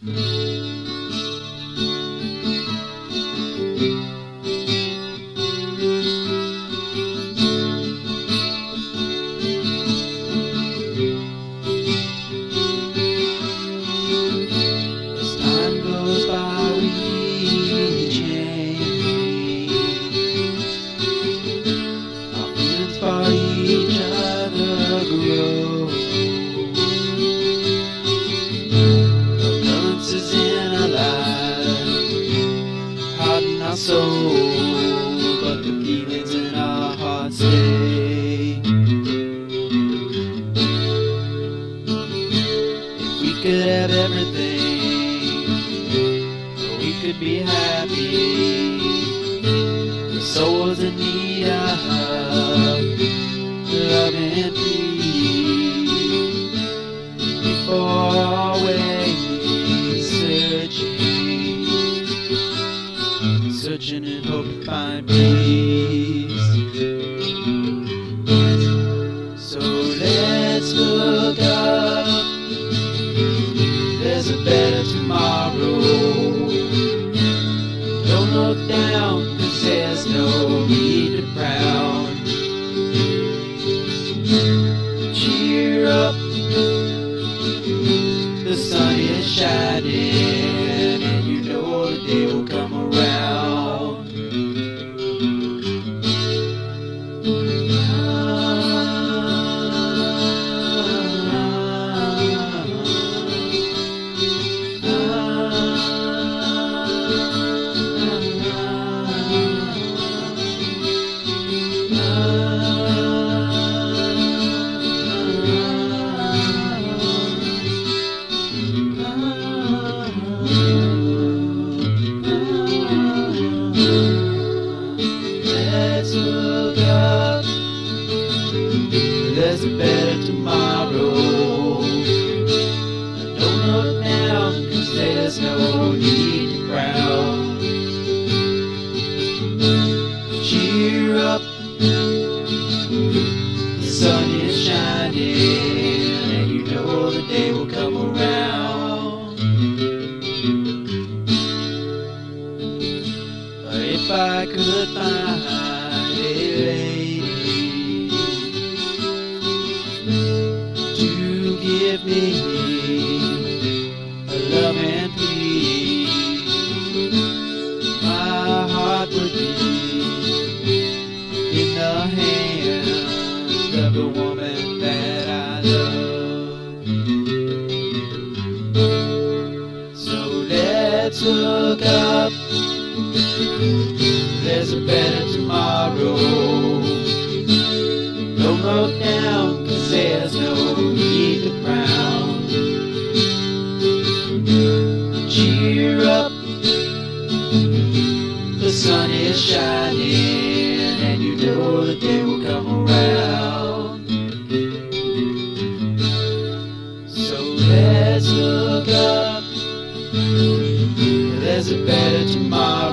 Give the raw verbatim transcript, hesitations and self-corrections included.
As time goes by, we change. Our feelings for each other grow. Occurrences in our lives harden our soul, but the feelings in our hearts stay. If we could have everything, we could be happy. The soul's in need of love and peace. Before always searching, searching in hope to find peace. So let's look up. There's a better tomorrow. Don't look down, 'cause there's no need to frown. Cheer up, the sun is shining, and you know the day will come around. Let's look up. There's a better tomorrow. Don't look down, 'cause there's no need to frown. Cheer up, the sun is shining, and you know the day will come around. If I could find a lady to give me a love and peace, my heart would be in the hands of the woman that I love. So let's look up. There's a better tomorrow. Don't look down, 'cause there's no need to frown. Cheer up, the sun is shining, and you know the day will come around. So let's look up. There's a better tomorrow.